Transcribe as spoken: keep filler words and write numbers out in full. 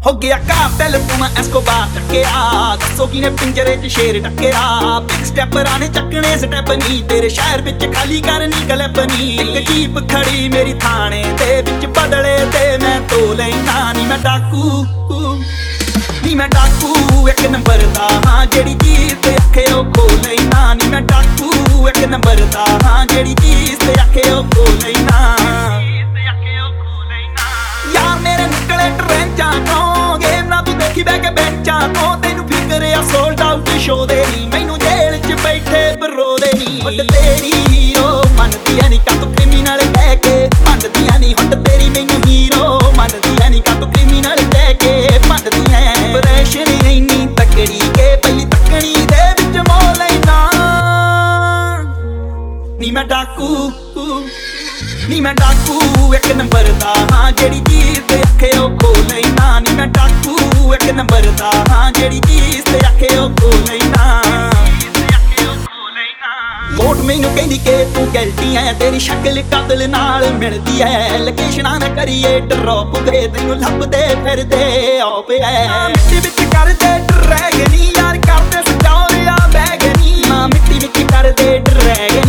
हो गया कातिल तू मैं एस्कोबार टक्केया दसो किने पिंजरे च शेर टक्केया बिग स्टेप राने चकने स्टेप नी तेरे शहर विच खाली करनी गलपनी इक जीप खड़ी मेरी थाने दे विच बदले ते मैं तो लेना नी मैं डाकू नी मैं डाकू एक नंबर दा हां जेड़ी चीज ते आखे ओ खो लेना नी मैं डाकू एक नंबर दा हां जेड़ी चीज ते आखे ओ खो लेना यार मेरे निकले ट्रेंचा तो देखी बह के बेंचा तो तेनू फिकर आ सोल्ड आउट शो दे नी मैनू जेल च बैठे बरो दे नी हुट तेरी हीरो मनदियां नी का तू क्रिमिनल कह के मनदियां नी हुट तेरी मैनू हीरो मनदियां नी का तू क्रिमिनल कह के मनदियां प्रेशर इन्नी तकड़ी के पहली तकनी दे विच मोह लेना नी मैं डाकू नी मैं डाकू एक नंबर दा हां जेड़ी चीज ते आखे ओ खो लेना नी मैं डाकू एक नंबर दा हां जेड़ी चीज ते आखे ओ खो लेना कोट मैनू कहंदी के तू गलती है तेरी शक्ल कातिल नाल मिलदी है लोकेशनां ना करिए ड्रॉप दे तैनू लभदे फिरदे ऑप है मिट्टी विच करदे ड्रैगनी यार करदे सजाओ या बैगनी मां मिट्टी विच करदे ड्रैगनी